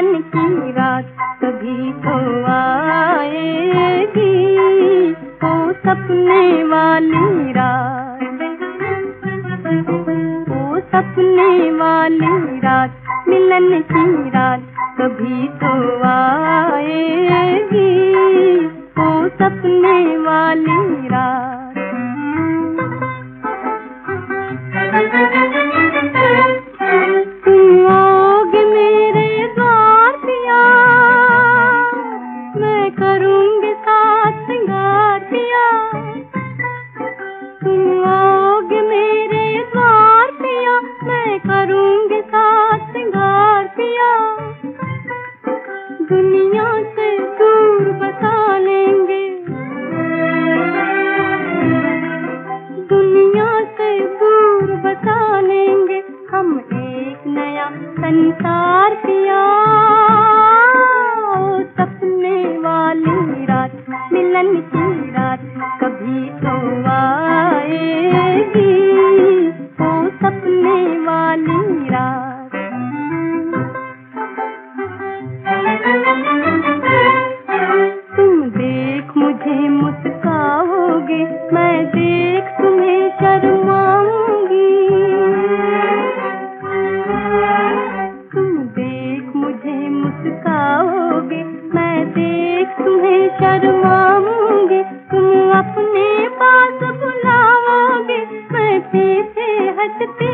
मिलन की रात कभी तो आएगी, ओ सपने वाली रात, ओ सपने वाली रात, मिलन की रात कभी तो आएगी, ओ सपने वाली रात। तुम आओगे मेरे द्वार पिया, मैं करूंगी साथ सिंगार पिया। तुम आओगे मेरे द्वार पिया, मैं करूंगी साथ सिंगार पिया। दुनिया से दूर बसा लेंगे, दुनिया से दूर बसा लेंगे हम एक नया संसार पिया। ओ सपने वाली रात, मिलन की रात कभी तो आएगी, ओ सपने वाली रात। तुम देख मुझे मुस्काओगे, मैं देख तुम्हें शर्माऊंगी। तुम देख मुझे मुस्काओगे, मैं देख तुम्हें शर्माऊंगी। तुम अपने पास बुलाओगे, मैं पीछे हटती